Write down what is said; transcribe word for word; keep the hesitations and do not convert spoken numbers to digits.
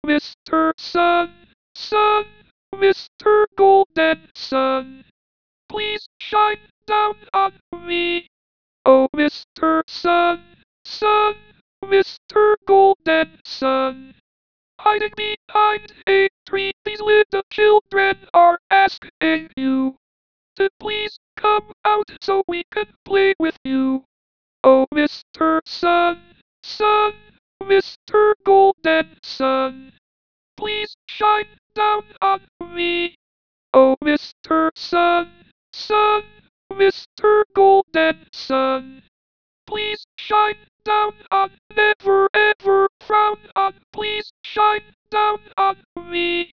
Mister Sun, Sun, Mister Golden Sun, please shine down on me. Oh, Mister Sun, Sun, Mister Golden Sun, hiding behind a tree, these little children are asking you to please come out so we can play with you. Oh, Mister Sun, Sun, Mister Golden Sun, please shine down on me. Oh, Mister Sun, Sun, Mister Golden Sun, please shine down on, never ever frown on, please shine down on me.